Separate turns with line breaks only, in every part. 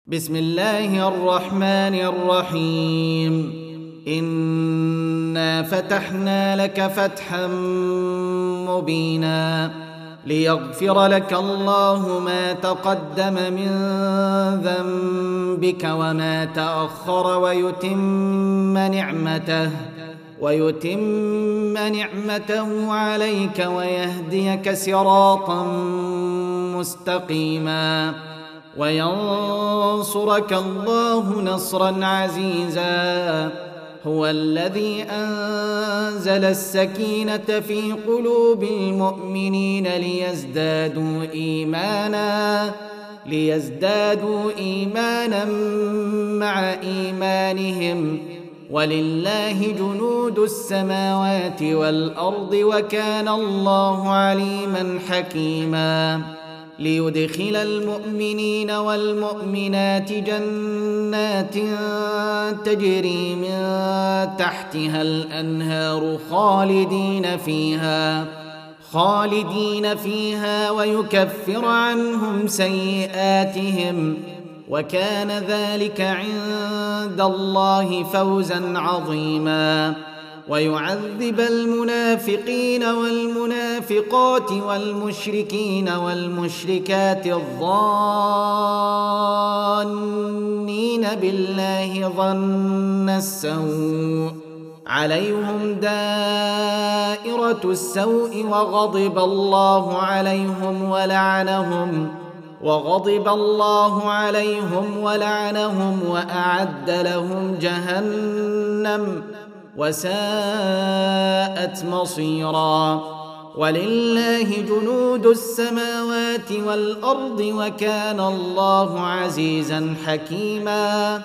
بسم الله الرحمن الرحيم. إنا فتحنا لك فتحا مبينا ليغفر لك الله ما تقدم من ذنبك وما تأخر ويتم نعمته عليك ويهديك صراطا مستقيما وينصرك الله نصرا عزيزا. هو الذي أنزل السكينة في قلوب المؤمنين ليزدادوا إيمانا مع إيمانهم ولله جنود السماوات والأرض وكان الله عليما حكيما. ليدخل المؤمنين والمؤمنات جنات تجري من تحتها الأنهار خالدين فيها ويكفر عنهم سيئاتهم وكان ذلك عند الله فوزا عظيما. ويعذب المنافقين والمنافقات والمشركين والمشركات الظانين بالله ظن السوء عليهم دائرة السوء وغضب الله عليهم ولعنهم وأعد لهم جهنم وساءت مصيرا. ولله جنود السماوات والأرض وكان الله عزيزا حكيما.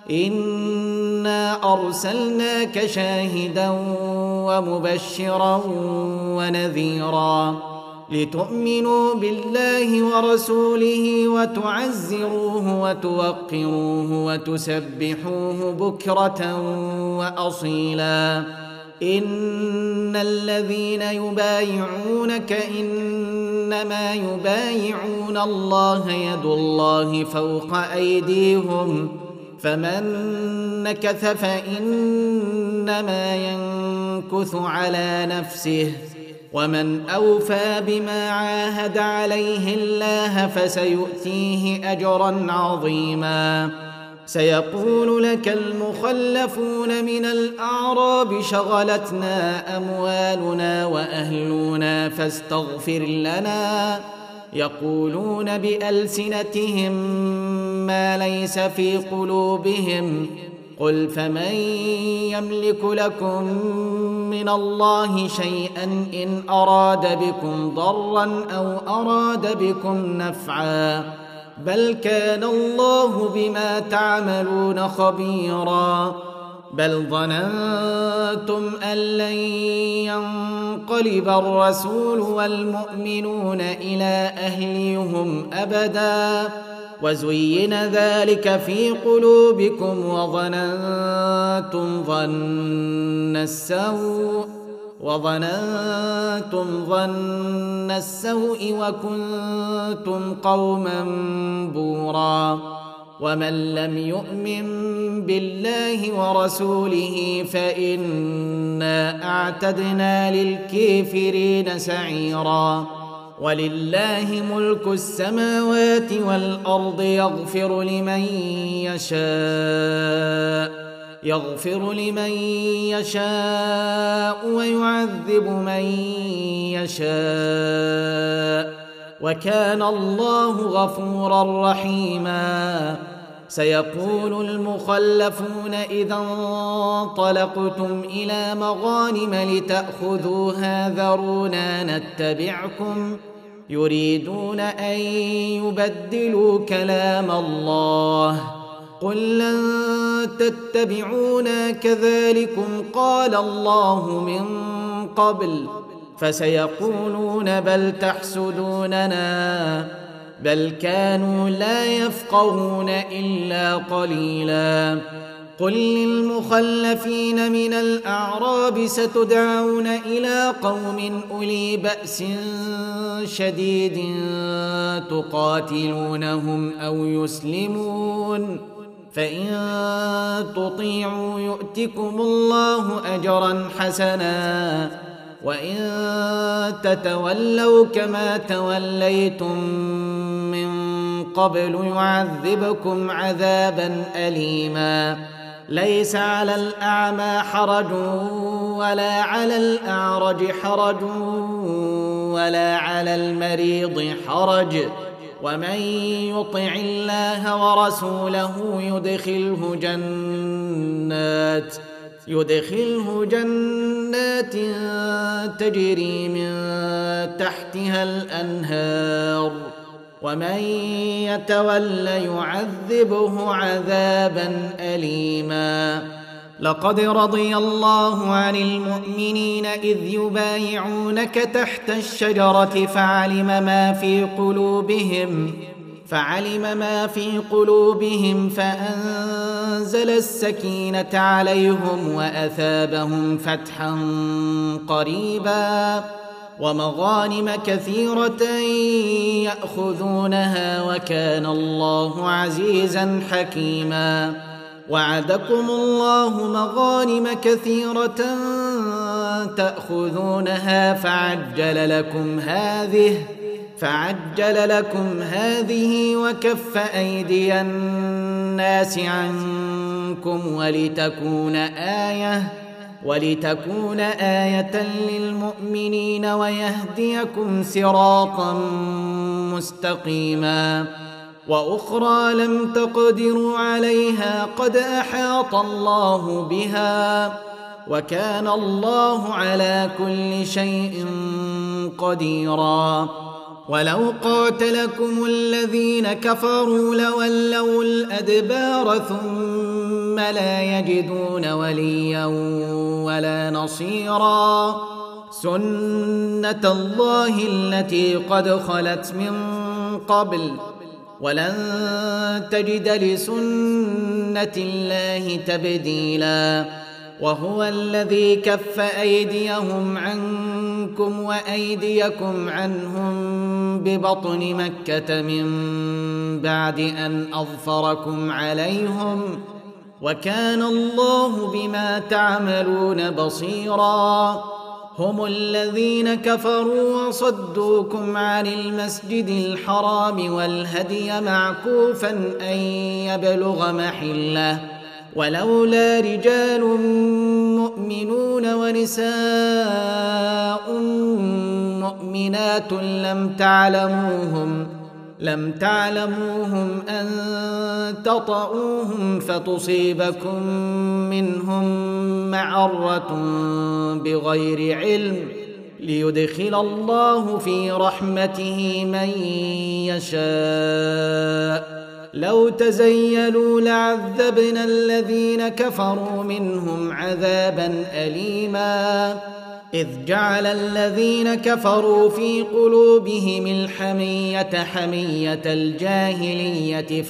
إنا أرسلناك شاهدا ومبشرا ونذيرا لتؤمنوا بالله ورسوله وتعزروه وتوقروه وتسبحوه بكرة وأصيلا. إن الذين يبايعونك إنما يبايعون الله يد الله فوق أيديهم فمن نكث فإنما ينكث على نفسه ومن أوفى بما عاهد عليه الله فسيؤتيه أجرا عظيما. سيقول لك المخلفون من الأعراب شغلتنا أموالنا وأهلنا فاستغفر لنا يقولون بألسنتهم ما ليس في قلوبهم قل فمن يملك لكم من الله شيئا إن أراد بكم ضرا أو أراد بكم نفعا بل كان الله بما تعملون خبيرا. بل ظننتم أن لن ينقلب الرسول والمؤمنون إلى أهليهم أبدا وزين ذلك في قلوبكم وظننتم ظن السوء وكنتم قوما بورا. ومن لم يؤمن بالله ورسوله فإنا أعتدنا للكافرين سعيرا. ولله ملك السماوات والأرض يغفر لمن يشاء ويعذب من يشاء وكان الله غفورا رحيما. سيقول المخلفون إذا انطلقتم إلى مغانم لتأخذوها ذرونا نتبعكم يريدون أن يبدلوا كلام الله قل لن تتبعونا كذلكم قال الله من قبل فسيقولون بل تحسدوننا بل كانوا لا يفقهون إلا قليلا. قل للمخلفين من الأعراب ستدعون إلى قوم أولي بأس شديد تقاتلونهم أو يسلمون، فإن تطيعوا يؤتكم الله أجرا حسنا، وإن تتولوا كما توليتم من قبل يعذبكم عذابا أليما. ليس على الأعمى حرج ولا على الأعرج حرج ولا على المريض حرج، ومن يطع الله ورسوله يدخله جنات تجري من تحتها الأنهار، ومن يتول يعذبه عذابا أليما. لقد رضي الله عن المؤمنين إذ يبايعونك تحت الشجرة فعلم ما في قلوبهم فأنزل السكينة عليهم وأثابهم فتحا قريبا ومغانم كثيرة يأخذونها، وكان الله عزيزا حكيما. وعدكم الله مغانم كثيرة تأخذونها فعجل لكم هذه وكف أيدي الناس عنكم ولتكون آية للمؤمنين ويهديكم صراطا مستقيما. وأخرى لم تقدروا عليها قد أحاط الله بها، وكان الله على كل شيء قديرا. ولو قاتلكم الذين كفروا لولوا الأدبار ثم لا يجدون وليا ولا نصيرا. سنة الله التي قد خلت من قبل، ولن تجد لسنة الله تبديلا. وهو الذي كف أيديهم عنكم وأيديكم عنهم ببطن مكة من بعد أن أظفركم عليهم، وكان الله بما تعملون بصيرا. هم الذين كفروا وصدوكم عن المسجد الحرام والهدي معكوفا أن يبلغ محله، ولولا رجال مؤمنون ونساء مؤمنات لم تعلموهم أن تطؤوهم فتصيبكم منهم معرة بغير علم، ليدخل الله في رحمته من يشاء. لو تزيلوا لعذبنا الذين كفروا منهم عذابا أليما. إذ جعل الذين كفروا في قلوبهم الحمية حمية الجاهلية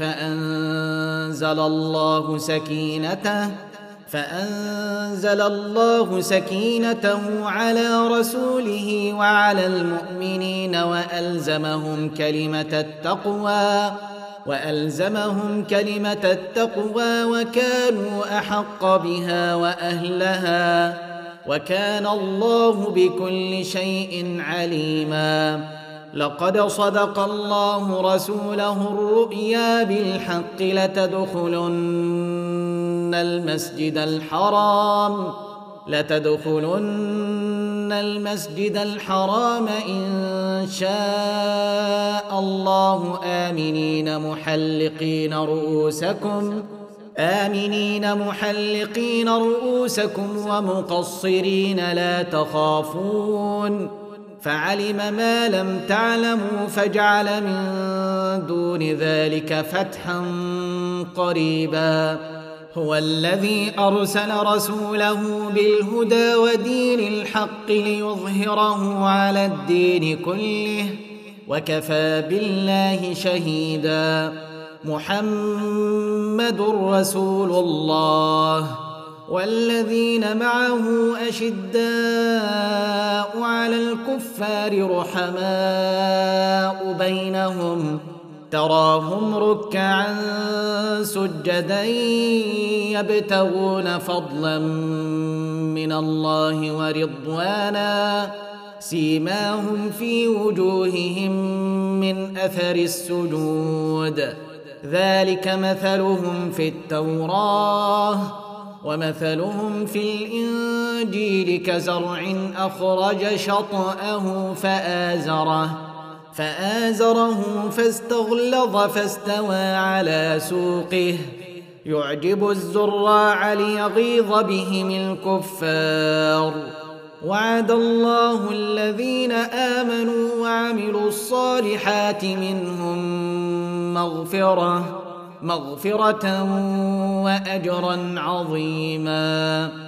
فأنزل الله سكينته على رسوله وعلى المؤمنين وألزمهم كلمة التقوى وكانوا أحق بها وأهلها، وكان الله بكل شيء عليما. لقد صدق الله رسوله الرؤيا بالحق لتدخلن المسجد الحرام إن شاء الله آمنين محلقين رؤوسكم ومقصرين لا تخافون، فعلم ما لم تعلموا فجعل من دون ذلك فتحا قريبا. هو الذي أرسل رسوله بالهدى ودين الحق ليظهره على الدين كله، وكفى بالله شهيدا. محمد رسول الله والذين معه أشداء على الكفار رحماء بينهم تراهم ركعا سجدا يبتغون فضلا من الله ورضوانا سيماهم في وجوههم من أثر السجود ذلك مثلهم في التوراة ومثلهم في الإنجيل كزرع أخرج شطأه فآزره فاستغلظ فاستوى على سوقه يعجب الزراع ليغيظ بهم الكفار وعد الله الذين آمنوا وعملوا الصالحات منهم مغفرة وأجرا عظيما.